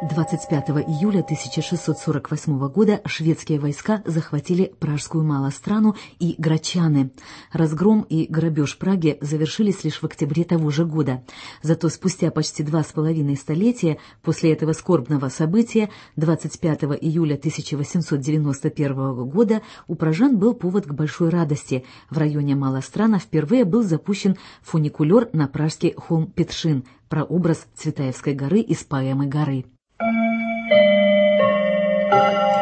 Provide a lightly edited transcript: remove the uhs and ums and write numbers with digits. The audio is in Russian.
25 июля 1648 года шведские войска захватили Пражскую Малострану и Грачаны. Разгром и грабеж Праги завершились лишь в октябре того же года. Зато спустя почти 2,5 столетия после этого скорбного события, 25 июля 1891 года, у пражан был повод к большой радости. В районе Малострана впервые был запущен фуникулер на пражский холм Петшин, прообраз Цветаевской горы из поэмы «Горы».